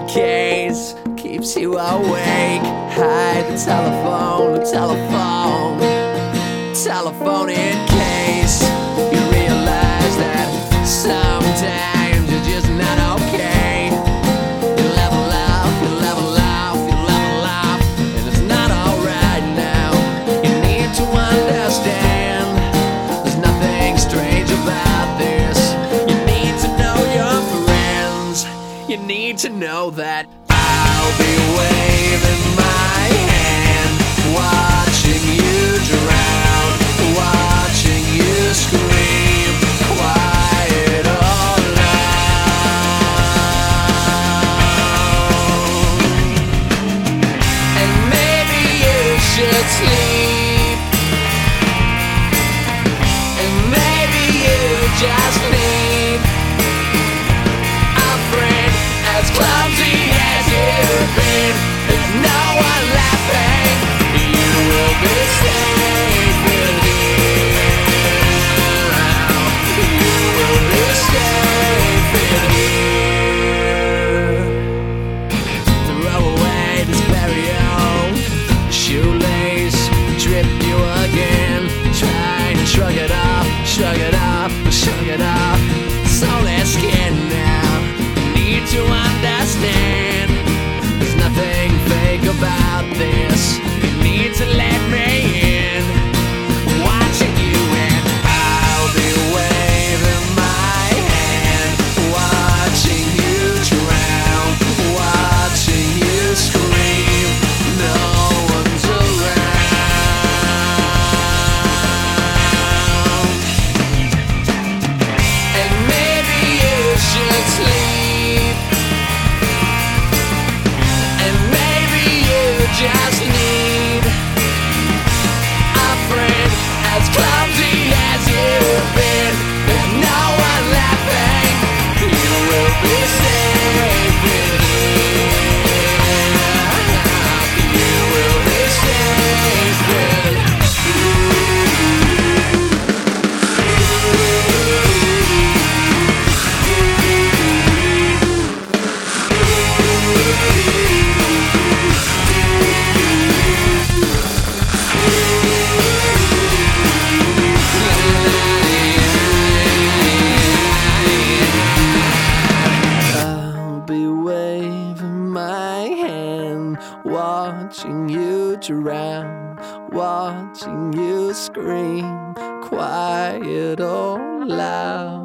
in case keeps you awake. Hide the telephone, telephone in case you realize that sometimes you're just not okay. You level up, and it's not alright now. You need to understand there's nothing strange about this. You need to know your friends. You need to know that I'll be waving my hand, watching you drown, watching you scream, quiet all alone. And maybe you should sleep, and maybe you just need a friend as clumsy as you've been. There's no one laughing. You will be safe with here. You will be safe with here. Throw away this burial shoelace, trip you again. Try and shrug it off, shrug it off, shrug it off. It's only skin now. Need to understand there's nothing fake about this. You need to let me in. Watching you and I'll be waving my hand, watching you drown, watching you scream. No one's around. And maybe you should sleep, and maybe you just need a friend as clumsy as you've been. There's no one laughing. You will be safe with here. You will be safe with I'll be waving my hand, watching you drown, watching you scream, quiet or loud.